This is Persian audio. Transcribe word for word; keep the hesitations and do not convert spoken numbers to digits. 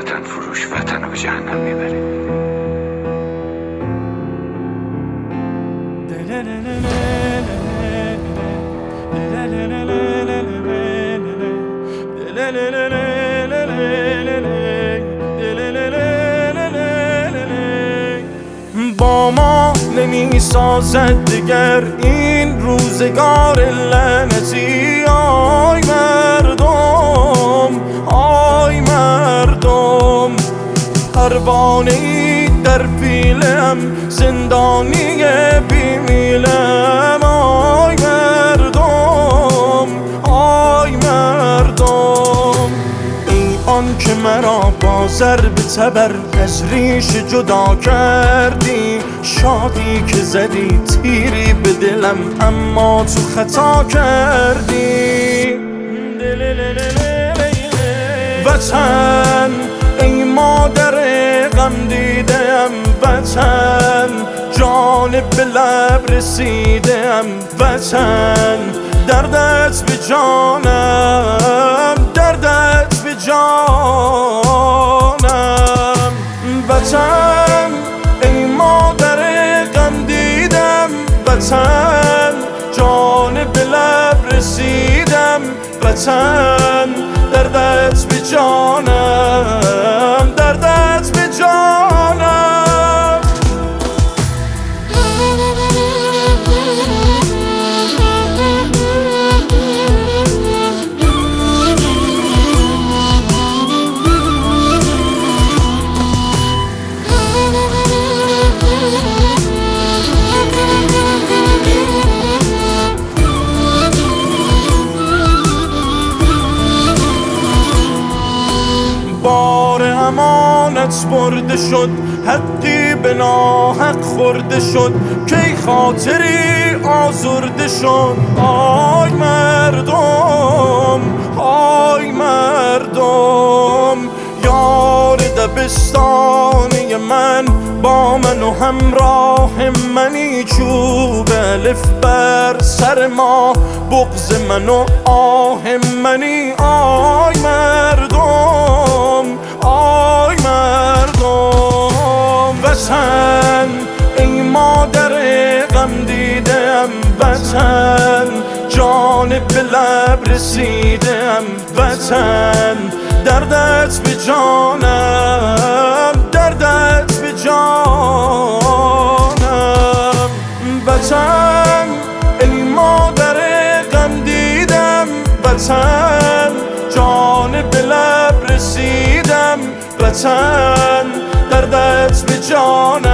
وطن فروش وطن رو به جهنم میبره. با ما نمی سازد دیگر این روزگار لعنتی. آی مردم، آی مردم، پروانه‌ای در پیلم، زندانی بیمیلم. آی مردم، آی مردم، ای آن که مرا با ضرب تبر از ریش جدا کردی. شادی که زدی تیری به دلم اما تو خطا کردی. وطن ای مادر غم دیدم، وطن جان به لب رسیدم. وطن دردت به جانم، دردت به جانم. وطن ای مادر غم دیدم، وطن جان به لب رسیدم. وطن دردت به جانم، دردت به جانم. بار امانت برده شد، حقی به ناحق خورده شد. کی خاطری آزرده شد. آی مردم، آی مردم، یار دبستانی من با من و همراه منی. چوب الف بر سر ما، بغض من و آه منی. آی مردم، آی مردم، وطن ای مادر غم دیدم. وطن جان به لب رسیدم. وطن دردت به جانم، دردت به جانم. وطن ای مادر غم دیدم، وطن جان به لب رسیدم. وطن دردت به جانم.